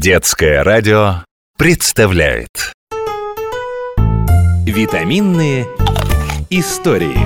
Детское радио представляет Витаминные истории.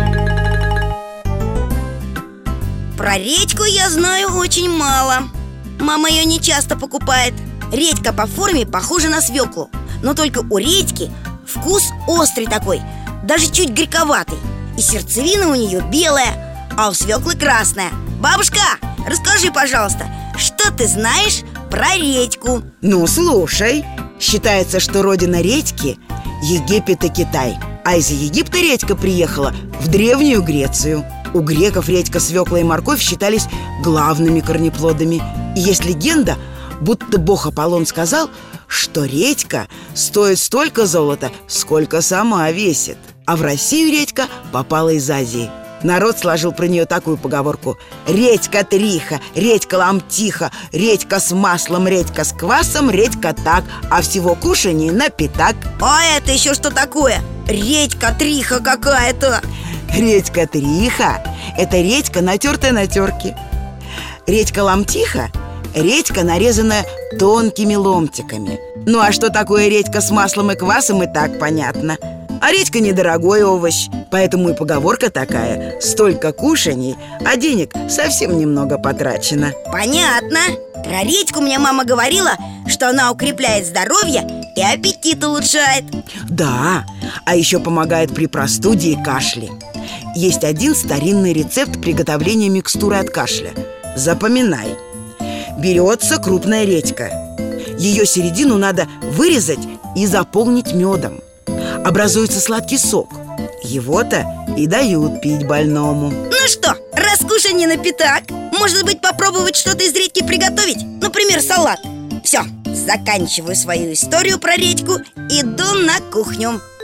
Про редьку я знаю очень мало. Мама ее не часто покупает. Редька по форме похожа на свеклу, но только у редьки вкус острый такой, даже чуть горьковатый. И сердцевина у нее белая, а у свеклы красная. Бабушка, расскажи, пожалуйста, что ты знаешь про редьку? Ну, слушай. Считается, что родина редьки – Египет и Китай. А из Египта редька приехала в Древнюю Грецию. У греков редька, свекла и морковь считались главными корнеплодами. И есть легенда, будто бог Аполлон сказал, что редька стоит столько золота, сколько сама весит. А в Россию редька попала из Азии. Народ сложил про нее такую поговорку: редька триха, редька ломтиха, редька с маслом, редька с квасом, редька так, а всего кушаний на пятак. А это еще что такое? Редька триха какая-то. Редька триха – это редька, натертая на терке. Редька ломтиха – редька, нарезанная тонкими ломтиками. Ну а что такое редька с маслом и квасом, и так понятно. А редька недорогой овощ, поэтому и поговорка такая: столько кушаний, а денег совсем немного потрачено. Понятно. Про редьку мне мама говорила, что она укрепляет здоровье и аппетит улучшает. Да, а еще помогает при простуде и кашле. Есть один старинный рецепт приготовления микстуры от кашля. Запоминай. Берется крупная редька. Ее середину надо вырезать и заполнить медом. Образуется сладкий сок. Его-то и дают пить больному. Ну что, раз кушанье на пятак, может быть, попробовать что-то из редьки приготовить? Например, салат. Все, заканчиваю свою историю про редьку, иду на кухню.